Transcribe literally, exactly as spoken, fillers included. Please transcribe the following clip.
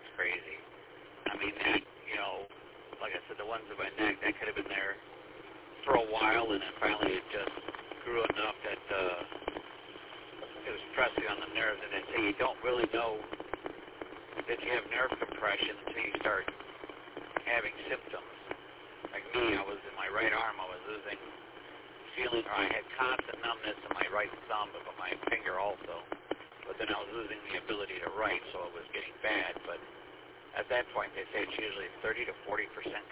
It's crazy. I mean, that, you know, like I said, the ones in my neck, that could have been there for a while, and then finally it just grew enough that uh, it was pressing on the nerves. And they say you don't really know that you have nerve compression until you start having symptoms. Like me, I was in my right arm, I was losing feeling, or I had constant numbness in my right thumb, but my finger also. But then I was losing the ability to write, so it was getting bad. But at that point, they say it's usually thirty to forty percent